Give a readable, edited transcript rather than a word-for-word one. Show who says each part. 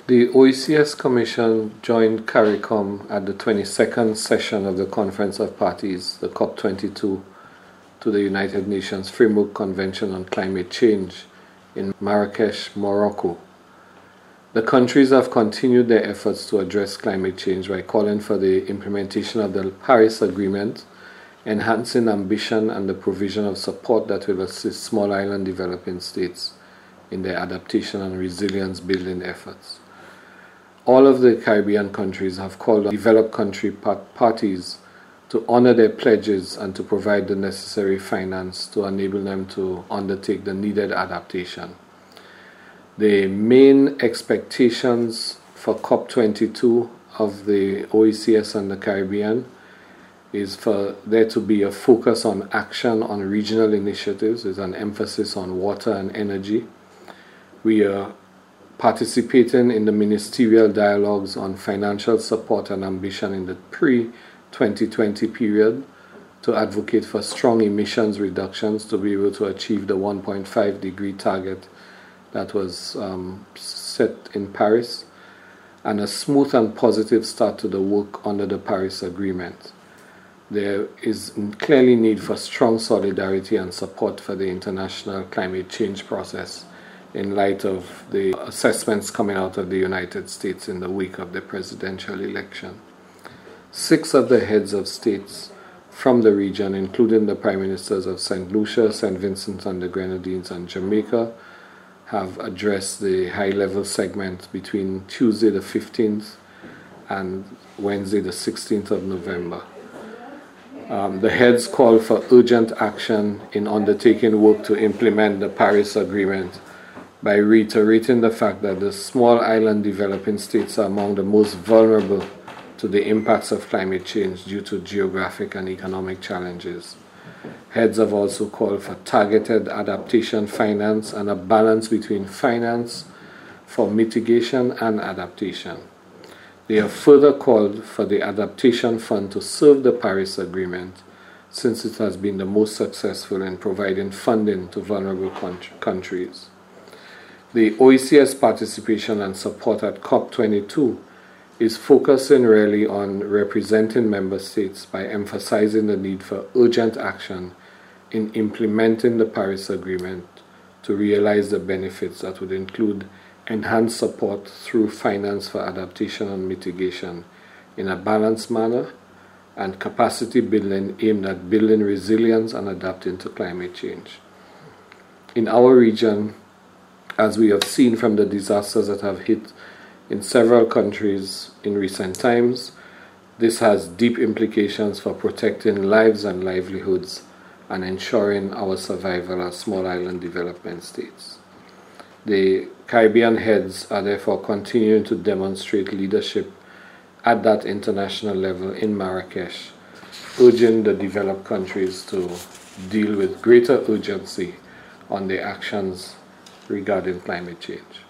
Speaker 1: The OECS Commission joined CARICOM at the 22nd session of the Conference of Parties, the COP22, to the United Nations Framework Convention on Climate Change in Marrakesh, Morocco. The countries have continued their efforts to address climate change by calling for the implementation of the Paris Agreement, enhancing ambition and the provision of support that will assist small island developing states in their adaptation and resilience building efforts. All of the Caribbean countries have called on developed country parties to honor their pledges and to provide the necessary finance to enable them to undertake the needed adaptation. The main expectations for COP22 of the OECS and the Caribbean is for there to be a focus on action on regional initiatives with an emphasis on water and energy. We are participating in the ministerial dialogues on financial support and ambition in the pre-2020 period to advocate for strong emissions reductions to be able to achieve the 1.5 degree target that was set in Paris, and a smooth and positive start to the work under the Paris Agreement. There is clearly need for strong solidarity and support for the international climate change process in light of the assessments coming out of the United States in the wake of the presidential election. 6 of the heads of states from the region, including the prime ministers of St. Lucia, St. Vincent and the Grenadines, and Jamaica, have addressed the high-level segment between Tuesday the 15th and Wednesday the 16th of November. The heads call for urgent action in undertaking work to implement the Paris Agreement by reiterating the fact that the small island developing states are among the most vulnerable to the impacts of climate change due to geographic and economic challenges. Heads have also called for targeted adaptation finance and a balance between finance for mitigation and adaptation. They have further called for the Adaptation Fund to serve the Paris Agreement, since it has been the most successful in providing funding to vulnerable countries. The OECS participation and support at COP22 is focusing really on representing member states by emphasizing the need for urgent action in implementing the Paris Agreement to realize the benefits that would include enhanced support through finance for adaptation and mitigation in a balanced manner, and capacity building aimed at building resilience and adapting to climate change. In our region, as we have seen from the disasters that have hit in several countries in recent times, this has deep implications for protecting lives and livelihoods and ensuring our survival as small island development states. The Caribbean heads are therefore continuing to demonstrate leadership at that international level in Marrakesh, urging the developed countries to deal with greater urgency on their actions regarding climate change.